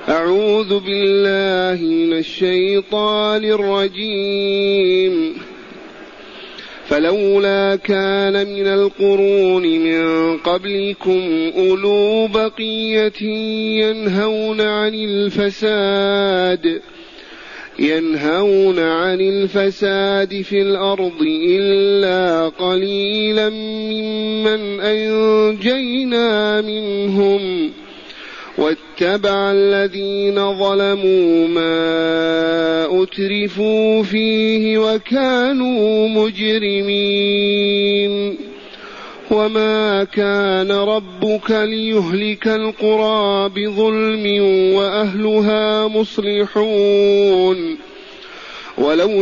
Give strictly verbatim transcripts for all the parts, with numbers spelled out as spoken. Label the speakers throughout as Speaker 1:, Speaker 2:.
Speaker 1: أعوذ بالله من الشيطان الرجيم. فلولا كان من القرون من قبلكم أولو بقية ينهون عن الفساد ينهون عن الفساد في الأرض إلا قليلا ممن أنجينا منهم واتبع الذين ظلموا ما أترفوا فيه وكانوا مجرمين. وما كان ربك ليهلك القرى بظلم وأهلها مصلحون ولو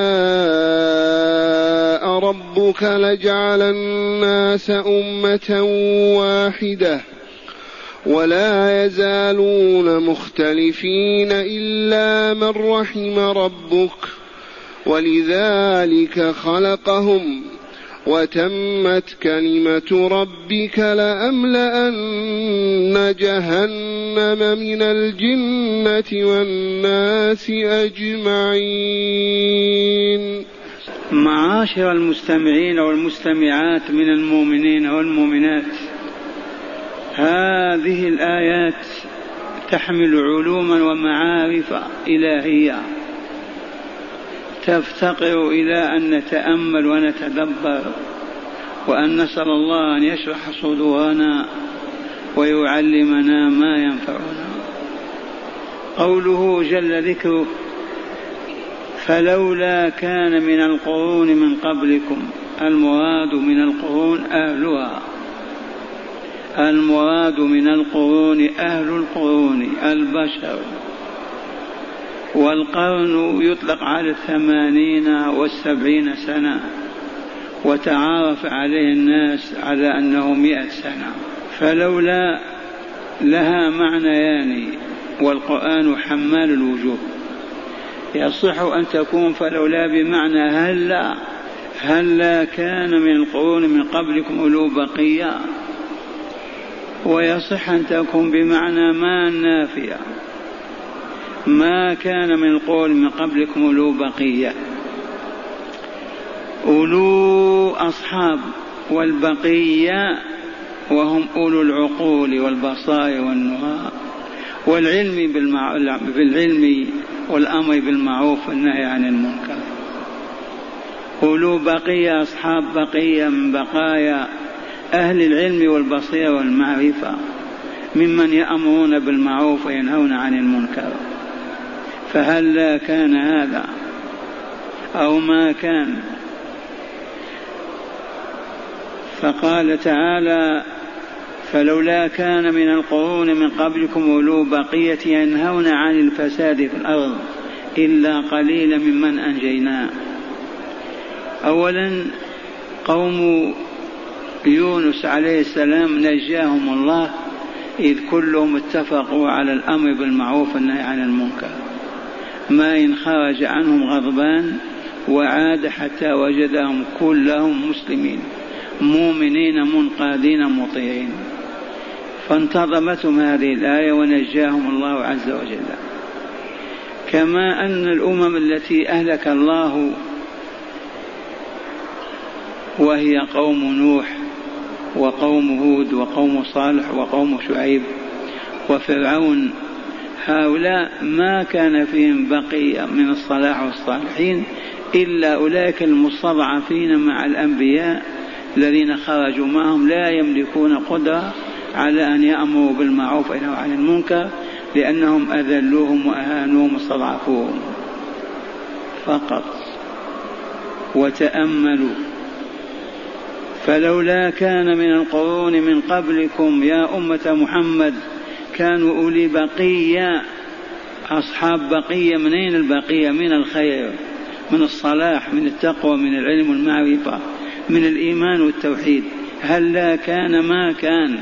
Speaker 1: شاء ربك لجعل الناس أمة واحدة ولا يزالون مختلفين إلا من رحم ربك ولذلك خلقهم وتمت كلمة ربك لأملأن جهنم من الجنة والناس أجمعين.
Speaker 2: معاشر المستمعين والمستمعات من المؤمنين والمؤمنات، هذه الآيات تحمل علوما ومعارف إلهية تفتقر إلى أن نتأمل ونتدبر وأن نسأل الله أن يشرح صدورنا ويعلمنا ما ينفعنا. قوله جل ذكره فلولا كان من القرون من قبلكم، المراد من القرون أهلها، المراد من القرون أهل القرون البشر. والقرن يطلق على الثمانين والسبعين سنة، وتعارف عليه الناس على أنه مئة سنة. فلولا لها معنيان، والقرآن حمال الوجوه. يصح أن تكون فلولا بمعنى هلا، هلا كان من القرون من قبلكم أولو بقية، ويصح أن تكون بمعنى ما النافية، ما كان من القرون من قبلكم أولو بقية. أولو أصحاب، والبقية وهم أولو العقول والبصائر والنهى والعلم بالعلم والأمر بالمعروف والنهي عن المنكر. أولو بقية أصحاب بقية من بقايا أهل العلم والبصيرة والمعرفة، ممن يأمرون بالمعروف وينهون عن المنكر. فهل كان هذا أو ما كان؟ فقال تعالى فلولا كان من القرون من قبلكم أولو بقية ينهون عن الفساد في الأرض إلا قليلا ممن أنجينا. أولا قوم يونس عليه السلام نجاهم الله إذ كلهم اتفقوا على الأمر بالمعروف والنهي عن المنكر، ما إن خرج عنهم غضبان وعاد حتى وجدهم كلهم مسلمين مؤمنين منقادين مطيعين. فانتظمتهم هذه الآية ونجاهم الله عز وجل. كما أن الأمم التي أهلك الله وهي قوم نوح وقوم هود وقوم صالح وقوم شعيب وفرعون، هؤلاء ما كان فيهم بقية من الصلاح والصالحين إلا أولئك المستضعفين مع الأنبياء الذين خرجوا معهم لا يملكون قدرة على أن يأمروا بالمعروف وينهوا عن المنكر، لأنهم أذلوهم وأهانوهم واستضعفوهم فقط. وتأملوا فلولا كان من القرون من قبلكم يا أمة محمد كانوا أولي بقية، أصحاب بقية. منين البقية؟ من الخير، من الصلاح، من التقوى، من العلم والمعرفة، من الإيمان والتوحيد. هل لا كان ما كان.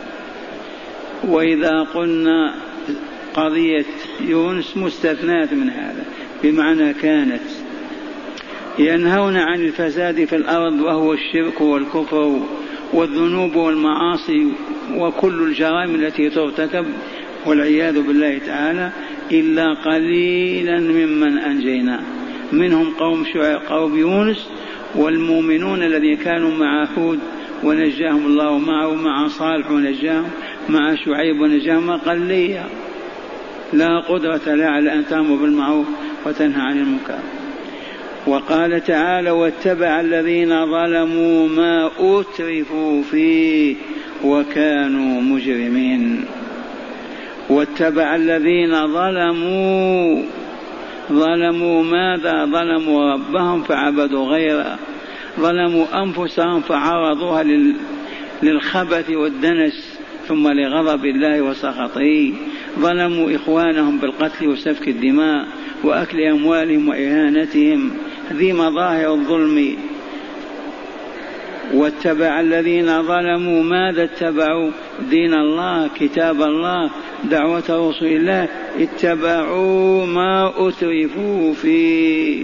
Speaker 2: وإذا قلنا قضية يونس مستثنات من هذا بمعنى كانت. ينهون عن الفساد في الأرض وهو الشرك والكفر والذنوب والمعاصي وكل الجرائم التي ترتكب، والعياذ بالله تعالى، إلا قليلا ممن أنجينا، منهم قوم شعيب قوم يونس، والمؤمنون الذين كانوا مع هود ونجاهم الله معه، مع صالح ونجاهم، مع شعيب ونجاهم، قليلا لا قدرة لا على أن تأمر بالمعروف وتنهى عن المنكر. وقال تعالى: واتبع الذين ظلموا ما أترفوا فيه وكانوا مجرمين. واتبع الذين ظلموا، ظلموا ماذا؟ ظلموا ربهم فعبدوا غيره، ظلموا أنفسهم فعرضوها للخبث والدنس ثم لغضب الله وسخطه، ظلموا إخوانهم بالقتل وسفك الدماء وأكل أموالهم وإهانتهم، ذي مظاهر الظلم. واتبع الذين ظلموا ماذا اتبعوا؟ دين الله، كتاب الله، دعوة رسول الله، اتبعوا ما أترفوا فيه.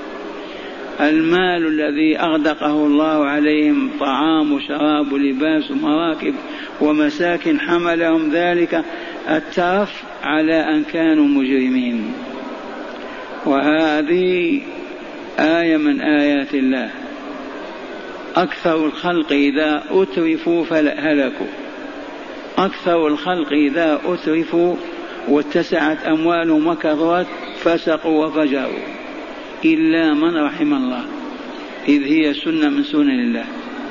Speaker 2: المال الذي أغدقه الله عليهم، طعام وشراب ولباس ومراكب ومساكن، حملهم ذلك الترف على أن كانوا مجرمين. وهذه آية من آيات الله. أكثر الخلق إذا أترفوا فهلكوا، أكثر الخلق إذا أترفوا واتسعت أموالهم وكثرت فسقوا وفجروا، إلا من رحم الله، إذ هي سنة من سنن الله.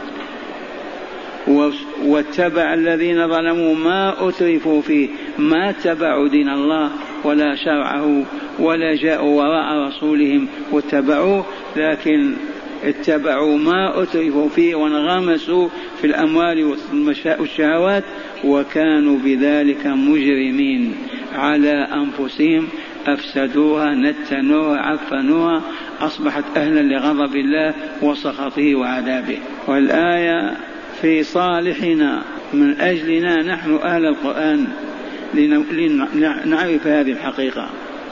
Speaker 2: واتبع الذين ظلموا ما أترفوا فيه، ما اتبعوا دين الله ولا شرعه ولا جاءوا وراء رسولهم واتبعوه، لكن اتبعوا ما أترفوا فيه وانغمسوا في الأموال والشهوات، وكانوا بذلك مجرمين على أنفسهم، أفسدوها، نتنوها، عفنوها، أصبحت أهلا لغضب الله وسخطه وعذابه. والآية في صالحنا من أجلنا نحن أهل القرآن لنعرف هذه الحقيقة.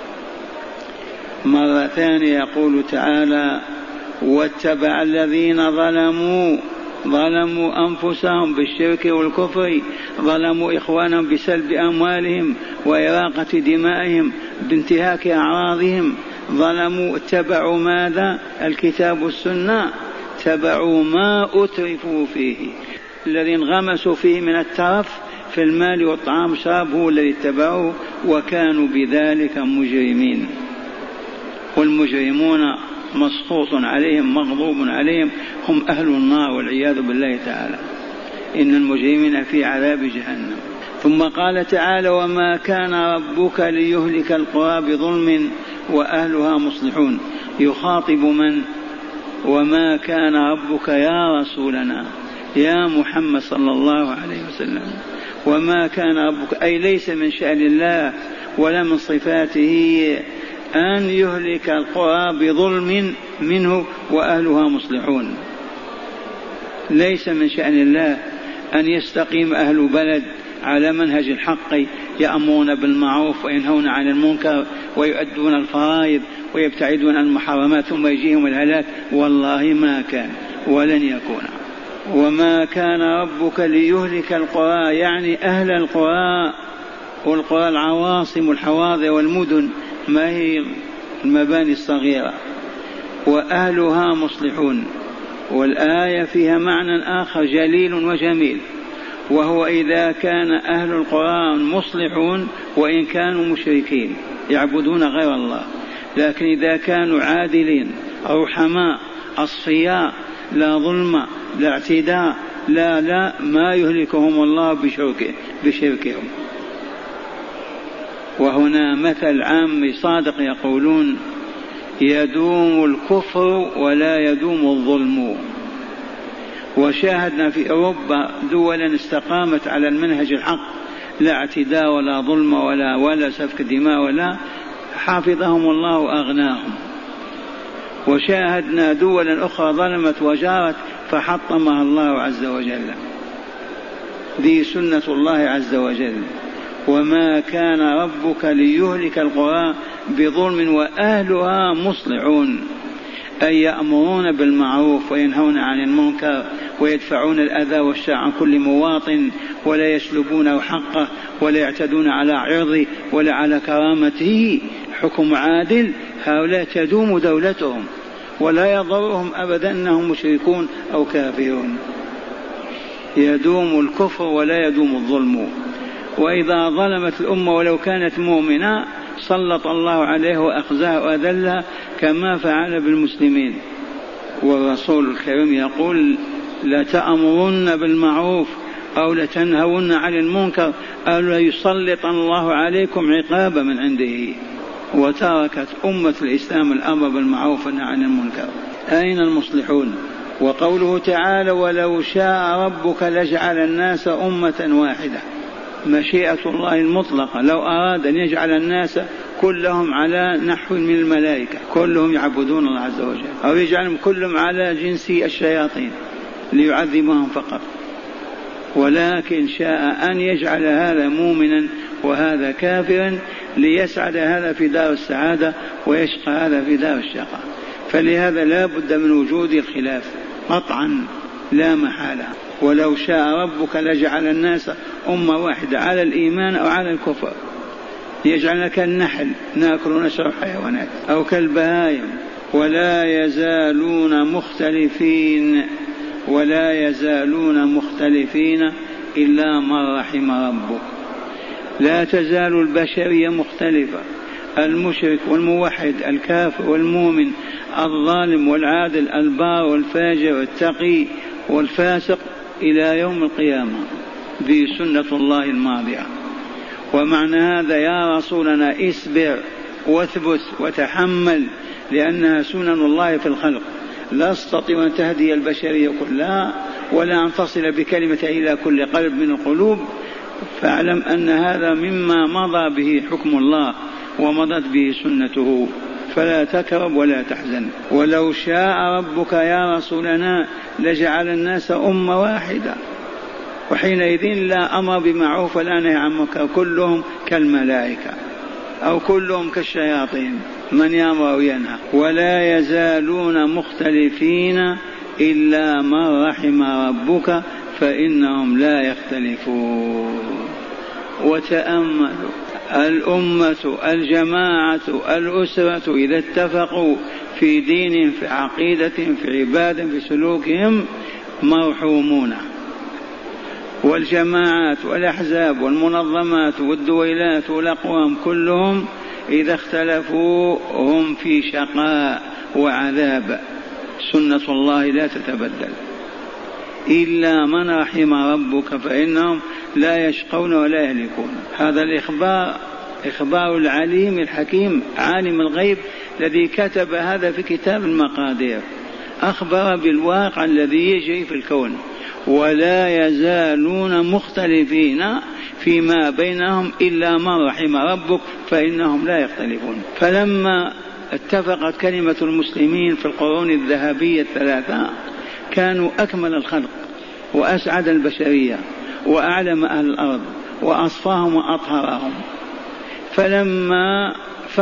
Speaker 2: مرة ثانية يقول تعالى: واتبع الذين ظلموا، ظلموا أنفسهم بالشرك والكفر، ظلموا إخوانهم بسلب أموالهم وإراقة دمائهم بانتهاك أعراضهم، ظلموا اتبعوا ماذا؟ الكتاب والسنة، اتبعوا ما أترفوا فيه، الذي انغمسوا فيه من الترف في المال والطعام والشراب هو الذي اتبعوه، وكانوا بذلك مجرمين. والمجرمون مسخوط عليهم مغضوب عليهم، هم أهل النار والعياذ بالله تعالى، إن المجرمين في عذاب جهنم. ثم قال تعالى: وما كان ربك ليهلك القرى بظلم وأهلها مصلحون. يخاطب من؟ وما كان ربك يا رسولنا يا محمد صلى الله عليه وسلم، وما كان ربك أي ليس من شأن الله ولا من صفاته أن يهلك القرى بظلم منه وأهلها مصلحون. ليس من شأن الله أن يستقيم أهل بلد على منهج الحق، يأمرون بالمعروف وينهون عن المنكر ويؤدون الفرائض ويبتعدون عن المحرمات ثم يجيهم الهلاك. والله ما كان ولن يكون. وما كان ربك ليهلك القرى، يعني أهل القرى، والقرى العواصم والحواضر والمدن، ما هي المباني الصغيرة، وأهلها مصلحون. والآية فيها معنى آخر جليل وجميل، وهو إذا كان أهل القرى مصلحون وإن كانوا مشركين يعبدون غير الله، لكن إذا كانوا عادلين رحماء أصفياء، لا ظلم لا اعتداء، لا لا ما يهلكهم الله بشركه بشركهم. وهنا مثل عام صادق يقولون: يدوم الكفر ولا يدوم الظلم. وشاهدنا في أوروبا دولا استقامت على المنهج الحق، لا اعتداء ولا ظلم ولا ولا سفك دماء ولا، حافظهم الله وأغناهم. وشاهدنا دولا أخرى ظلمت وجارت فحطمها الله عز وجل. ذي سنة الله عز وجل. وما كان ربك ليهلك القرى بظلم وأهلها مصلحون، أي يأمرون بالمعروف وينهون عن المنكر ويدفعون الأذى والشر عن كل مواطن، ولا يسلبونه حقه ولا يعتدون على عرضه ولا على كرامته. حكم عادل. هؤلاء تدوم دولتهم ولا يضرهم أبدا أنهم مشركون أو كافرون. يدوم الكفر ولا يدوم الظلم. وإذا ظلمت الأمة ولو كانت مؤمنة سلط الله عليه وأخزاها وأذلها كما فعل بالمسلمين. والرسول الكريم يقول: لتأمرن بالمعروف أو لتنهون عن المنكر أو ليسلط الله عليكم عقابا من عنده. وتركت أمة الإسلام الأمر بالمعروف والنهي عن المنكر. أين المصلحون؟ وقوله تعالى: ولو شاء ربك لجعل الناس أمة واحدة. مشيئة الله المطلقة. لو أراد أن يجعل الناس كلهم على نحو من الملائكة كلهم يعبدون الله عز وجل، أو يجعلهم كلهم على جنس الشياطين ليعذبهم فقط، ولكن شاء أن يجعل هذا مؤمنا وهذا كافرا ليسعد هذا في دار السعادة ويشقى هذا في دار الشقاء. فلهذا لا بد من وجود الخلاف قطعا لا محالة. ولو شاء ربك لجعل الناس أمة واحدة على الإيمان أو على الكفر، يجعلنا كالنحل نأكل ونشرب حيوانات أو كالبهائم. ولا يزالون مختلفين ولا يزالون مختلفين إلا من رحم ربك. لا تزال البشرية مختلفة، المشرك والموحد، الكافر والمؤمن، الظالم والعادل، البار والفاجر، التقي والفاسق، إلى يوم القيامة بسنة الله الماضية. ومعنى هذا يا رسولنا اصبر واثبت وتحمل، لأنها سنن الله في الخلق. لا استطيع أن تهدي البشرية كلها ولا أن تصل بكلمة إلى كل قلب من القلوب. فاعلم أن هذا مما مضى به حكم الله ومضت به سنته، فلا تكرب ولا تحزن. ولو شاء ربك يا رسولنا لجعل الناس أمة واحدة، وحينئذ لا أمر بمعروف ولا نهي عن منكر، كلهم كالملائكة أو كلهم كالشياطين، من يأمر وينهى. ولا يزالون مختلفين إلا من رحم ربك فإنهم لا يختلفون. وتأملوا الأمة، الجماعة، الأسرة إذا اتفقوا في دين، في عقيدة، في عبادة، في سلوكهم مرحومون. والجماعات والأحزاب والمنظمات والدويلات والأقوام كلهم إذا اختلفوا هم في شقاء وعذاب. سنة الله لا تتبدل. إلا من رحم ربك فإنهم لا يشقون ولا يهلكون. هذا الإخبار إخبار العليم الحكيم عالم الغيب الذي كتب هذا في كتاب المقادير، أخبر بالواقع الذي يجري في الكون. ولا يزالون مختلفين فيما بينهم إلا من رحم ربك فإنهم لا يختلفون. فلما اتفقت كلمة المسلمين في القرون الذهبية الثلاثة كانوا أكمل الخلق وأسعد البشرية وأعلم أهل الأرض وأصفاهم وأطهرهم. فلما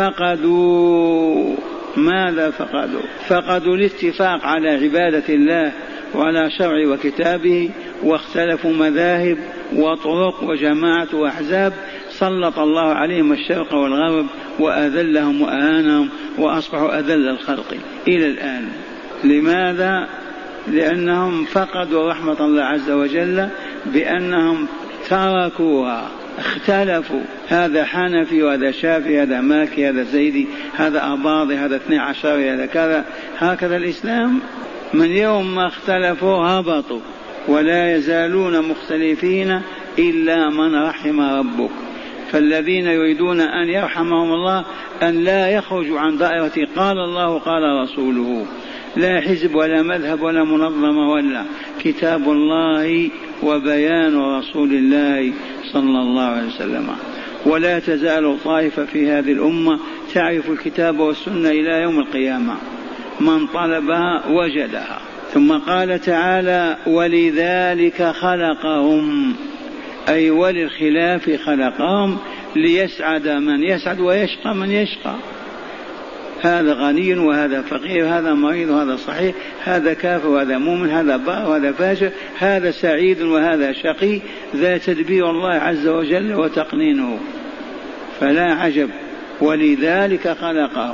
Speaker 2: فقدوا ماذا فقدوا؟ فقدوا الاتفاق على عبادة الله وعلى شرع وكتابه، واختلفوا مذاهب وطرق وجماعة وأحزاب، سلط الله عليهم الشرق والغرب وأذلهم وأهانهم وأصبحوا أذل الخلق إلى الآن. لماذا؟ لأنهم فقدوا رحمة الله عز وجل بأنهم تركوها، اختلفوا، هذا حنفي وهذا شافعي، هذا مالكي، هذا زيدي، هذا أباضي، هذا اثني عشري، هذا كذا. هكذا الإسلام من يوم ما اختلفوا هبطوا. ولا يزالون مختلفين إلا من رحم ربك. فالذين يريدون أن يرحمهم الله أن لا يخرجوا عن دائرة قال الله قال رسوله، لا حزب ولا مذهب ولا منظمة ولا كتاب الله وبيان رسول الله صلى الله عليه وسلم. ولا تزال طائفة في هذه الأمة تعرف الكتاب والسنة إلى يوم القيامة، من طلبها وجدها. ثم قال تعالى: ولذلك خلقهم، أي وللخلاف خلقهم، ليسعد من يسعد ويشقى من يشقى. هذا غني وهذا فقير، هذا مريض وهذا صحيح، هذا كافر وهذا مؤمن، هذا بار وهذا فاجر، هذا سعيد وهذا شقي، ذا تدبير الله عز وجل وتقنينه، فلا عجب، ولذلك خلقه.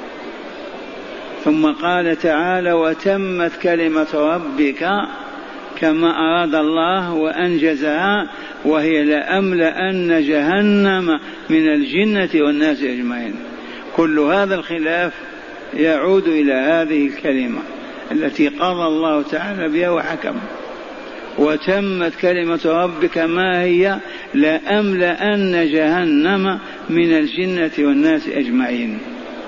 Speaker 2: ثم قال تعالى: وتمت كلمة ربك كما أراد الله وأنجزها، وهي لأملأن جهنم من الجنة والناس أجمعين. كل هذا الخلاف يعود إلى هذه الكلمة التي قضى الله تعالى بها وحكم. وتمت كلمة ربك ما هي؟ لأملأن جهنم من الجنة والناس أجمعين.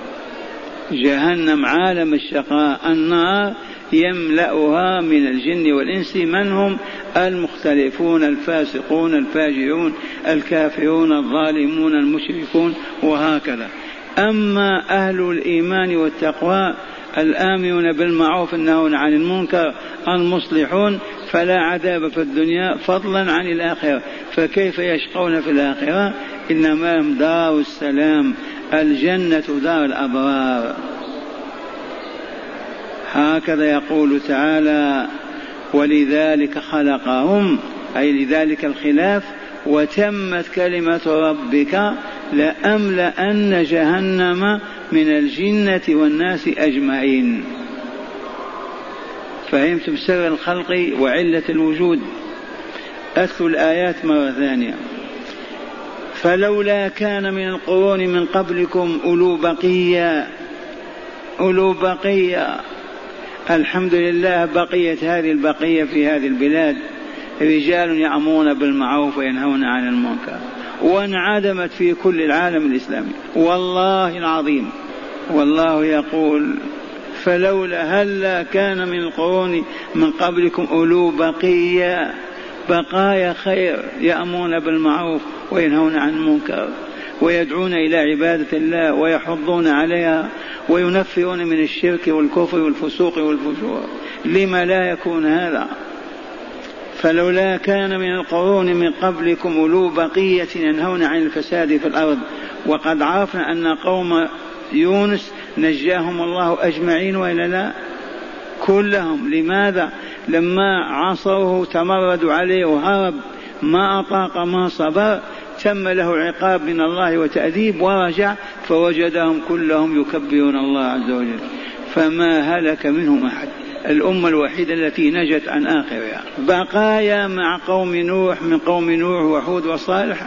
Speaker 2: جهنم عالم الشقاء، النار يملأها من الجن والإنس، من هم؟ المختلفون، الفاسقون، الفاجرون، الكافرون، الظالمون، المشركون، وهكذا. أما أهل الإيمان والتقوى الآمرون بالمعروف الناهون عن المنكر المصلحون فلا عذاب في الدنيا فضلا عن الآخرة. فكيف يشقون في الآخرة؟ إنما هم دار السلام، الجنة دار الأبرار. هكذا يقول تعالى: ولذلك خلقهم، أي لذلك الخلاف. وتمت كلمة ربك لأملأن جهنم من الجنة والناس أجمعين. فهمتم سر الخلق وعلة الوجود؟ أتلو الآيات مرة ثانية: فلولا كان من القرون من قبلكم أولو بقية، أولو بقية، الحمد لله بقيت هذه البقية في هذه البلاد، رجال يأمرون بالمعروف وينهون عن المنكر، وانعدمت في كل العالم الإسلامي والله العظيم. والله يقول: فلولا هلا كان من القرون من قبلكم أولو بقية، بقايا خير، يأمرون بالمعروف وينهون عن المنكر ويدعون إلى عبادة الله ويحضون عليها وينفرون من الشرك والكفر والفسوق والفجور. لما لا يكون هذا؟ فلولا كان من القرون من قبلكم أولو بقية ينهون عن الفساد في الأرض. وقد عرفنا أن قوم يونس نجاهم الله أجمعين وإلا لا؟ كلهم. لماذا؟ لما عصوه تمردوا عليه وهرب، ما أطاق ما صبر، تم له عقاب من الله وتأديب، ورجع فوجدهم كلهم يكبرون الله عز وجل، فما هلك منهم أحد. الأمة الوحيدة التي نجت عن آخرها. بقايا مع قوم نوح، من قوم نوح وحود وصالح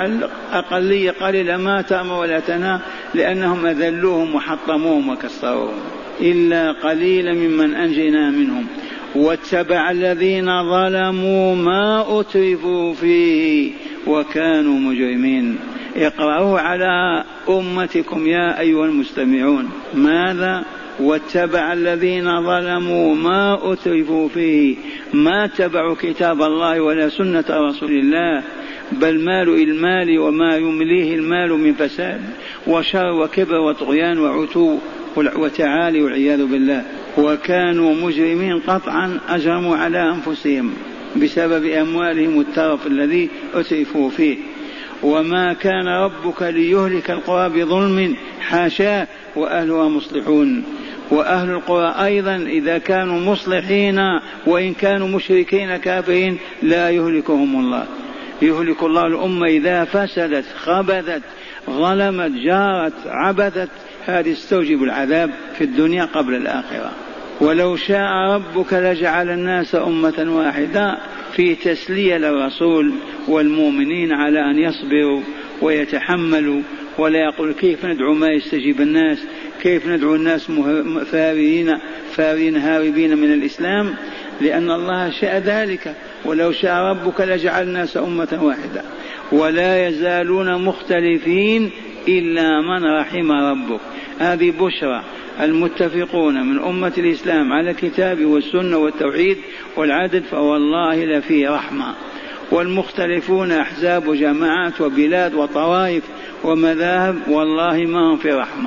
Speaker 2: أقلية قليلة ما تأمر ولا تنهى، لأنهم أذلوهم وحطموهم وكسروهم، إلا قليلا ممن أنجينا منهم. واتبع الذين ظلموا ما أترفوا فيه وكانوا مجرمين. اقرأوا على أمتكم يا أيها المستمعون. ماذا؟ واتبع الذين ظلموا ما أترفوا فيه، ما اتبعوا كتاب الله ولا سنة رسول الله، بل مالوا المال وما يمليه المال من فساد وشر وكبر وطغيان وعتو وتعالي والعياذ بالله. وكانوا مجرمين قطعا، أجرموا على أنفسهم بسبب أموالهم الترف الذي أترفوا فيه. وما كان ربك ليهلك القرى بظلم، حاشاه، وأهلها مصلحون. وأهل القرى أيضا إذا كانوا مصلحين وإن كانوا مشركين كافرين لا يهلكهم الله. يهلك الله الأمة إذا فسدت، خبثت، ظلمت، جارت، عبثت، هذه استوجب العذاب في الدنيا قبل الآخرة. ولو شاء ربك لجعل الناس أمة واحدة، في تسلية للرسول والمؤمنين على أن يصبروا ويتحملوا، ولا يقول كيف ندعو ما يستجيب الناس، كيف ندعو الناس فارين فارين هاربين من الإسلام، لأن الله شاء ذلك. ولو شاء ربك لجعل الناس أمة واحدة، ولا يزالون مختلفين إلا من رحم ربك. هذه بشرى. المتفقون من أمة الإسلام على الكتاب والسنة والتوحيد والعدل فوالله لفي رحمة، والمختلفون أحزاب وجماعات وبلاد وطوائف ومذاهب والله ما هم في رحمة.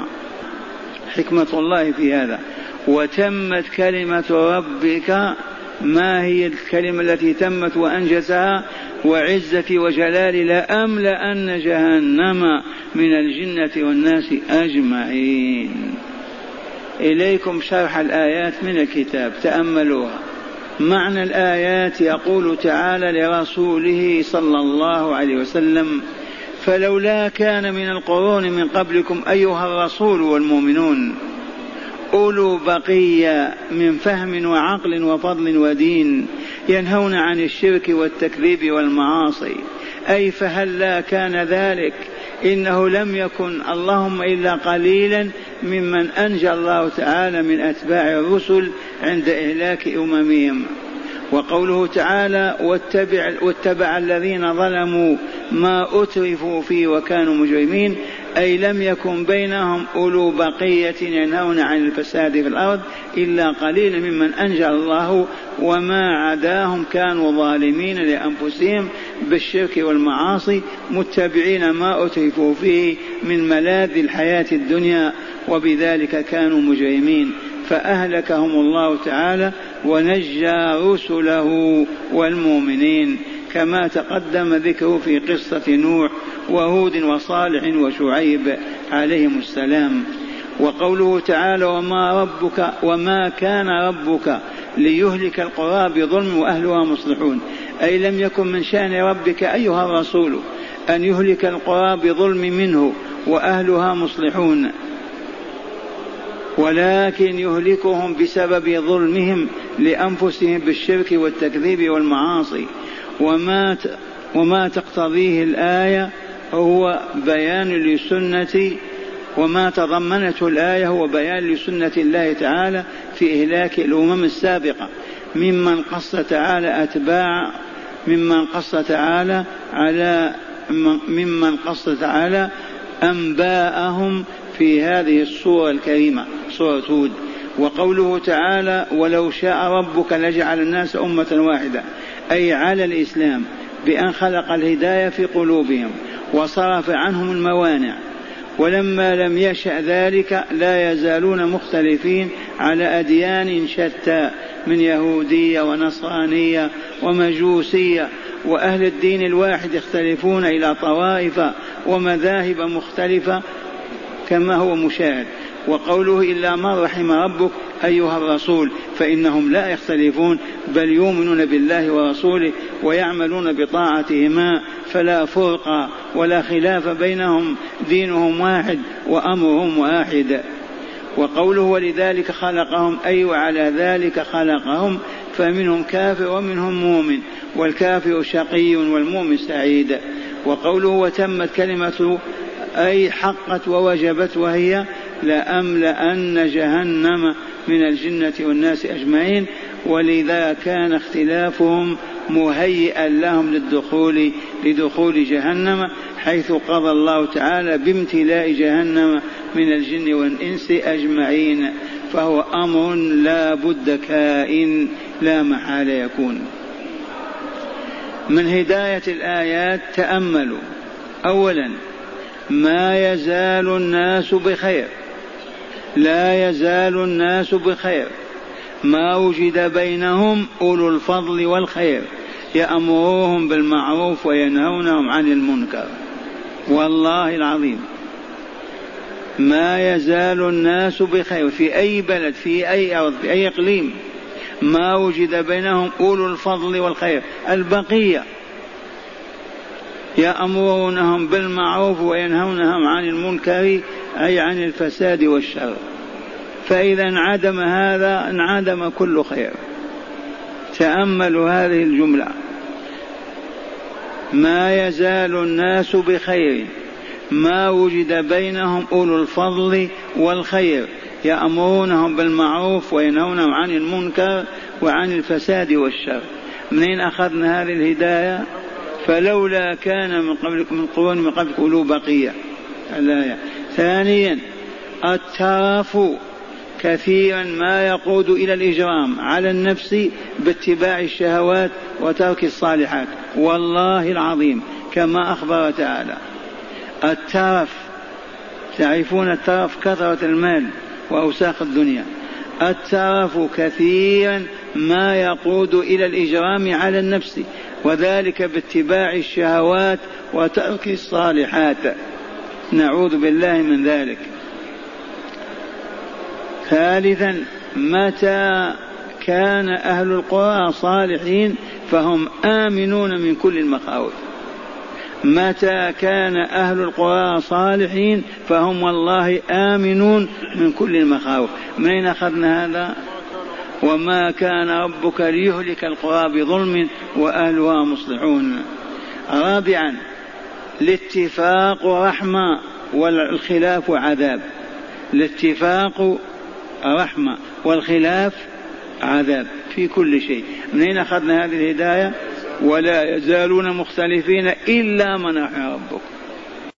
Speaker 2: حكمة الله في هذا. وتمت كلمة ربك، ما هي الكلمة التي تمت وأنجزها؟ وعزتي وجلالي لأملأن جهنم من الجنة والناس أجمعين. إليكم شرح الآيات من الكتاب تأملوها. معنى الآيات يقول تعالى لرسوله صلى الله عليه وسلم: فلولا كان من القرون من قبلكم أيها الرسول والمؤمنون أولو بقية من فهم وعقل وفضل ودين ينهون عن الشرك والتكذيب والمعاصي، أي فهلا كان ذلك؟ إنه لم يكن اللهم إلا قليلا ممن أنجى الله تعالى من أتباع الرسل عند إهلاك أممهم. وقوله تعالى: واتبع, واتبع الذين ظلموا ما أترفوا فيه وكانوا مجرمين، أي لم يكن بينهم أولو بقية ينهون عن الفساد في الأرض إلا قليلا ممن أنجى الله، وما عداهم كانوا ظالمين لأنفسهم بالشرك والمعاصي متبعين ما أترفوا فيه من ملاذ الحياة الدنيا، وبذلك كانوا مجرمين، فأهلكهم الله تعالى ونجى رسله والمؤمنين، كما تقدم ذكره في قصة نوح وهود وصالح وشعيب عليهم السلام. وقوله تعالى: وما ربك وما كان ربك ليهلك القرى بظلم وأهلها مصلحون، أي لم يكن من شأن ربك أيها الرسول أن يهلك القرى بظلم منه وأهلها مصلحون، ولكن يهلكهم بسبب ظلمهم لأنفسهم بالشرك والتكذيب والمعاصي. وما وما تقتضيه الآية هو بيان لسنة وما تضمنته الآية هو بيان لسنة الله تعالى في إهلاك الأمم السابقة، ممن قص تعالى أتباع ممن قص تعالى على ممن قص تعالى أنباءهم في هذه السورة الكريمة سورة هود. وقوله تعالى: ولو شاء ربك لجعل الناس أمة واحدة، أي على الإسلام، بأن خلق الهداية في قلوبهم وصرف عنهم الموانع، ولما لم يشأ ذلك لا يزالون مختلفين على أديان شتى من يهودية ونصرانية ومجوسية، وأهل الدين الواحد يختلفون إلى طوائف ومذاهب مختلفة كما هو مشاهد. وقوله: إلا ما رحم ربك أيها الرسول، فإنهم لا يختلفون بل يؤمنون بالله ورسوله ويعملون بطاعتهما، فلا فرق ولا خلاف بينهم، دينهم واحد وأمرهم واحد. وقوله: ولذلك خلقهم، أي وعلى ذلك خلقهم، فمنهم كافر ومنهم مؤمن، والكافر شقي والمؤمن سعيد. وقوله: وتمت كلمته، أي حقت ووجبت، وهي: لأملأن جهنم من الجنة والناس أجمعين. ولذا كان اختلافهم مهيئا لهم للدخول لدخول جهنم، حيث قضى الله تعالى بامتلاء جهنم من الجن والإنس أجمعين، فهو أمر لا بد كائن لا محال يكون. من هداية الآيات تأملوا: أولا، ما يزال الناس بخير، لا يزال الناس بخير ما وجد بينهم أولو الفضل والخير يأمروهم بالمعروف وينهونهم عن المنكر. والله العظيم ما يزال الناس بخير في أي بلد في أي أرض في أي إقليم ما وجد بينهم أولو الفضل والخير البقية يأمرونهم بالمعروف وينهونهم عن المنكر، أي عن الفساد والشر. فإذا انعدم هذا انعدم كل خير. تأملوا هذه الجملة: ما يزال الناس بخير ما وجد بينهم أولو الفضل والخير يأمرونهم بالمعروف وينهونهم عن المنكر وعن الفساد والشر. منين أخذنا هذه الهداية؟ فلولا كان من قبلكم من قرون من قبلكم أولو بقية الآية. ثانيا، الترف كثيرا ما يقود إلى الإجرام على النفس باتباع الشهوات وترك الصالحات. والله العظيم كما أخبر تعالى: الترف، تعرفون الترف كثرة المال وأوساخ الدنيا. الترف كثيرا ما يقود إلى الإجرام على النفس، وذلك باتباع الشهوات وترك الصالحات، نعوذ بالله من ذلك. ثالثا متى كان أهل القرى صالحين فهم آمنون من كل المخاوف. متى كان أهل القرى صالحين فهم والله آمنون من كل المخاوف. من أين أخذنا هذا؟ وما كان ربك ليهلك القرى بظلم وأهلها مصلحون. رابعا الاتفاق رحمة والخلاف عذاب. الاتفاق رحمة والخلاف عذاب في كل شيء. من أين أخذنا هذه الهداية؟ ولا يزالون مختلفين إلا من رحم ربك.